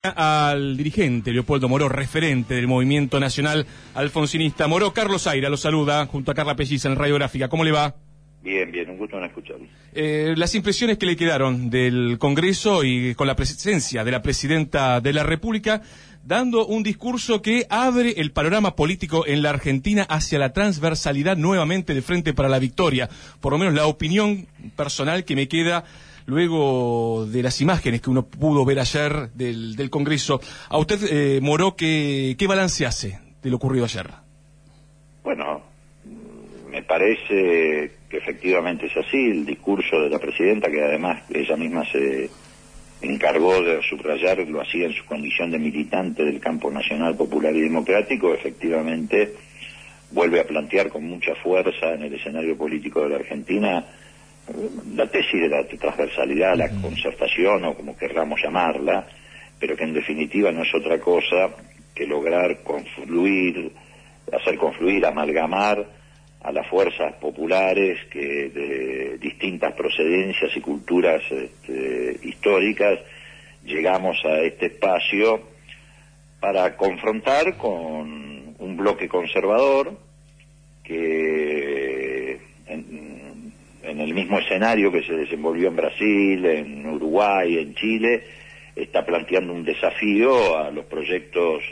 al dirigente Leopoldo Moró, referente del movimiento nacional alfonsinista. Moró, Carlos Zaira lo saluda, junto a Carla Pelliza en Radiográfica. ¿Cómo le va? Bien, bien, un gusto en escucharlo. Las impresiones que le quedaron del Congreso y con la presencia de la Presidenta de la República, dando un discurso que abre el panorama político en la Argentina hacia la transversalidad nuevamente de Frente para la Victoria. Por lo menos la opinión personal que me queda luego de las imágenes que uno pudo ver ayer del Congreso. A usted, Moró, ¿qué balance hace de lo ocurrido ayer? Bueno, me parece que efectivamente es así. El discurso de la Presidenta, que además ella misma se encargó de subrayar, lo hacía en su condición de militante del campo nacional, popular y democrático, efectivamente vuelve a plantear con mucha fuerza en el escenario político de la Argentina la tesis de la transversalidad, la concertación, o como querramos llamarla, pero que en definitiva no es otra cosa que lograr confluir, hacer confluir, amalgamar a las fuerzas populares que de distintas procedencias y culturas históricas llegamos a este espacio para confrontar con un bloque conservador que en el mismo escenario que se desenvolvió en Brasil, en Uruguay, en Chile, está planteando un desafío a los proyectos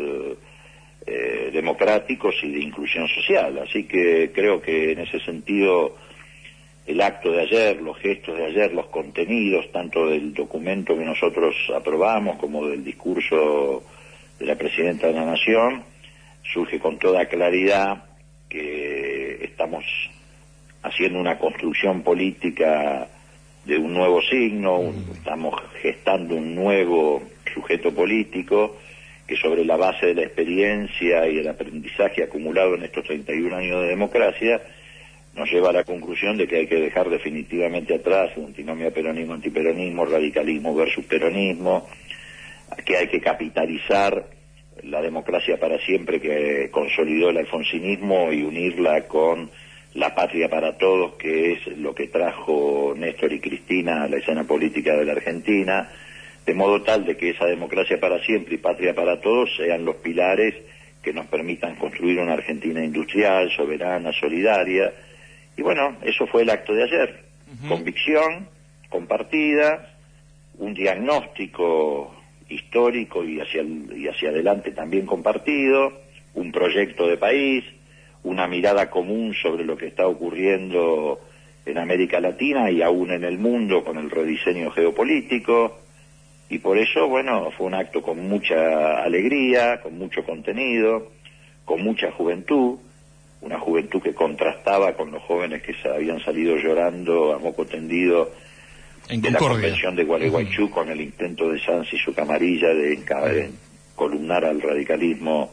democráticos y de inclusión social. Así que creo que en ese sentido el acto de ayer, los gestos de ayer, los contenidos tanto del documento que nosotros aprobamos como del discurso de la Presidenta de la Nación, surge con toda claridad que estamos haciendo una construcción política de un nuevo signo, estamos gestando un nuevo sujeto político que sobre la base de la experiencia y el aprendizaje acumulado en estos 31 años de democracia nos lleva a la conclusión de que hay que dejar definitivamente atrás un antinomia peronismo-antiperonismo, radicalismo versus peronismo, que hay que capitalizar la democracia para siempre que consolidó el alfonsinismo y unirla con la patria para todos, que es lo que trajo Néstor y Cristina a la escena política de la Argentina, de modo tal de que esa democracia para siempre y patria para todos sean los pilares que nos permitan construir una Argentina industrial, soberana, solidaria. Y bueno, eso fue el acto de ayer. Convicción compartida, un diagnóstico histórico y hacia adelante también compartido, un proyecto de país, una mirada común sobre lo que está ocurriendo en América Latina y aún en el mundo con el rediseño geopolítico. Y por eso, bueno, fue un acto con mucha alegría, con mucho contenido, con mucha juventud, una juventud que contrastaba con los jóvenes que habían salido llorando a moco tendido de la convención de Gualeguaychú con el intento de Sanz y su camarilla de columnar al radicalismo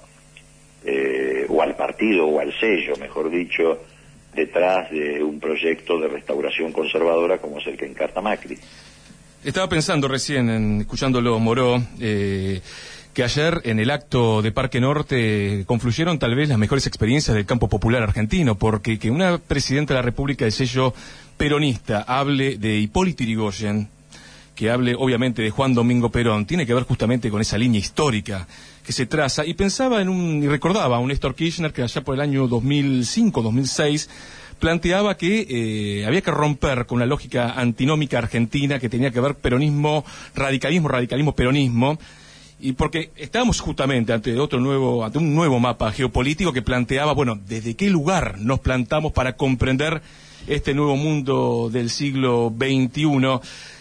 o al partido o al sello, mejor dicho, detrás de un proyecto de restauración conservadora como es el que encarta Macri. Estaba pensando recién, escuchándolo, Moró, que ayer en el acto de Parque Norte confluyeron tal vez las mejores experiencias del campo popular argentino, porque que una presidenta de la República de sello peronista hable de Hipólito Yrigoyen, que hable obviamente de Juan Domingo Perón, tiene que ver justamente con esa línea histórica que se traza, y pensaba y recordaba a un Néstor Kirchner que allá por el año 2005, 2006, planteaba que había que romper con la lógica antinómica argentina que tenía que ver peronismo, radicalismo, peronismo, y porque estábamos justamente ante un nuevo mapa geopolítico que planteaba, bueno, desde qué lugar nos plantamos para comprender este nuevo mundo del siglo XXI.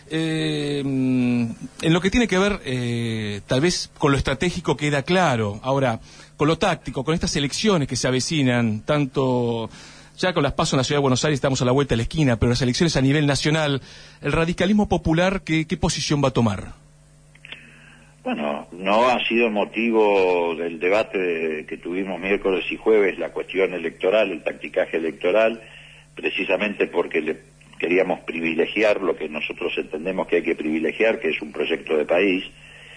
En lo que tiene que ver tal vez con lo estratégico queda claro, ahora con lo táctico, con estas elecciones que se avecinan, tanto ya con las PASO en la Ciudad de Buenos Aires estamos a la vuelta de la esquina, pero las elecciones a nivel nacional, el radicalismo popular, ¿qué posición va a tomar? Bueno, no ha sido motivo del debate que tuvimos miércoles y jueves la cuestión electoral, el tacticaje electoral, precisamente porque queríamos privilegiar lo que nosotros entendemos que hay que privilegiar, que es un proyecto de país,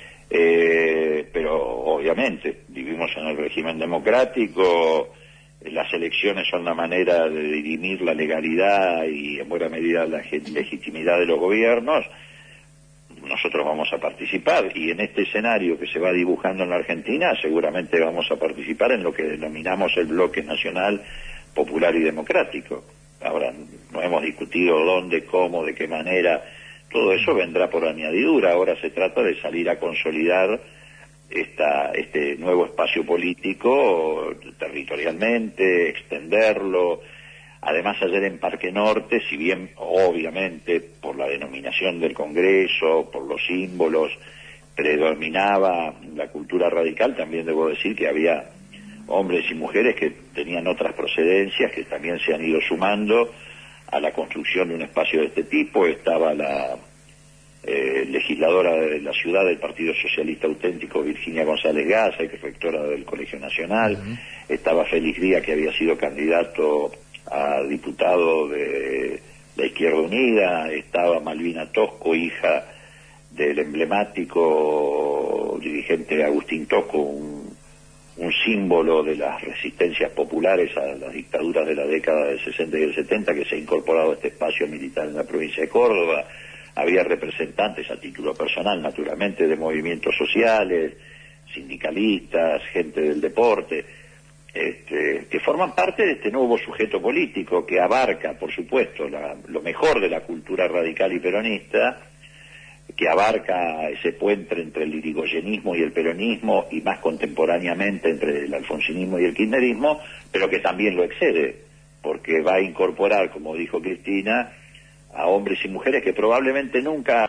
pero obviamente vivimos en el régimen democrático, las elecciones son la manera de dirimir la legalidad y en buena medida la legitimidad de los gobiernos. nosotros vamos a participar, y en este escenario que se va dibujando en la Argentina seguramente vamos a participar en lo que denominamos el bloque nacional popular y democrático. Ahora, no hemos discutido dónde, cómo, de qué manera, todo eso vendrá por añadidura. Ahora se trata de salir a consolidar este nuevo espacio político territorialmente, extenderlo. Además, ayer en Parque Norte, si bien obviamente por la denominación del Congreso, por los símbolos, predominaba la cultura radical, también debo decir que había hombres y mujeres que tenían otras procedencias, que también se han ido sumando a la construcción de un espacio de este tipo. Estaba la legisladora de la ciudad del Partido Socialista Auténtico, Virginia González Gaza, que es rectora del Colegio Nacional. Estaba Félix Díaz, que había sido candidato a diputado de la Izquierda Unida. Estaba Malvina Tosco, hija del emblemático dirigente Agustín Tosco, un símbolo de las resistencias populares a las dictaduras de la década del 60 y del 70, que se ha incorporado a este espacio militar en la provincia de Córdoba. Había representantes a título personal, naturalmente, de movimientos sociales, sindicalistas, gente del deporte, que forman parte de este nuevo sujeto político que abarca, por supuesto, lo mejor de la cultura radical y peronista, que abarca ese puente entre el irigoyenismo y el peronismo, y más contemporáneamente entre el alfonsinismo y el kirchnerismo, pero que también lo excede, porque va a incorporar, como dijo Cristina, a hombres y mujeres que probablemente nunca